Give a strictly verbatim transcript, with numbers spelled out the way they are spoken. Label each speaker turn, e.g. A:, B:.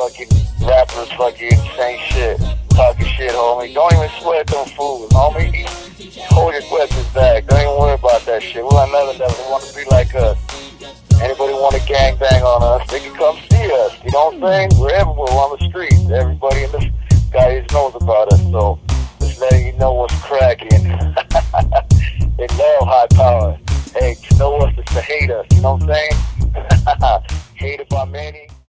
A: fucking rappers fucking saying shit, talking shit, homie. Don't even sweat them fools, homie. Hold your weapons back. Don't even worry about that shit. We're on another level. They want to be like us. Anybody want to gangbang on us, they can come see us. You know what I'm saying? We're everywhere on the streets. Everybody in this guy knows about us. So just letting you know what's cracking. They love high power. Hey, to know us is to hate us. You know what I'm saying? Hated by many.